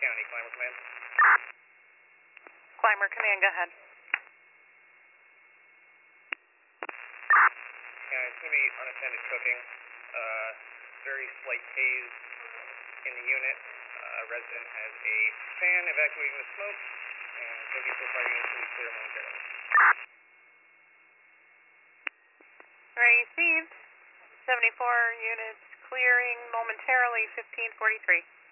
County, Climber Command. Climber Command, go ahead. Yeah, it's going to be unattended cooking. Very slight haze in the unit. Resident has a fan evacuating the smoke, and cooking so far units will be clear momentarily. Received. 74 units clearing momentarily, 1543.